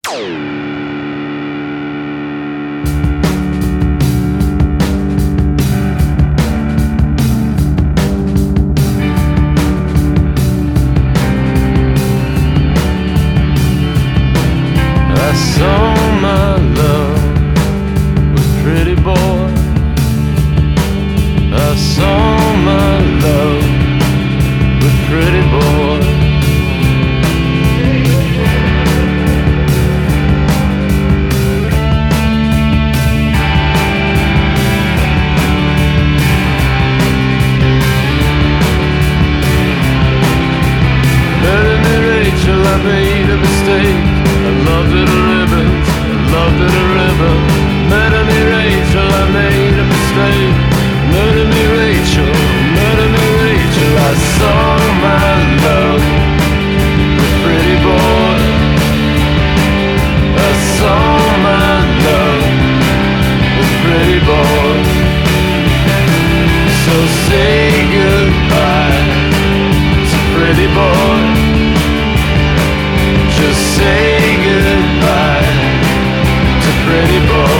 I saw my love with pretty boy. I saw my love with pretty boy. Melanie Rachel, I made a mistake. I loved little ribbons, I loved little ribbon. Melanie Rachel, I made a mistake. Melanie Rachel, Melanie Rachel, I saw my love with pretty boy. I saw my love with pretty boy. So say goodbye to pretty boy. Just say goodbye to pretty boy.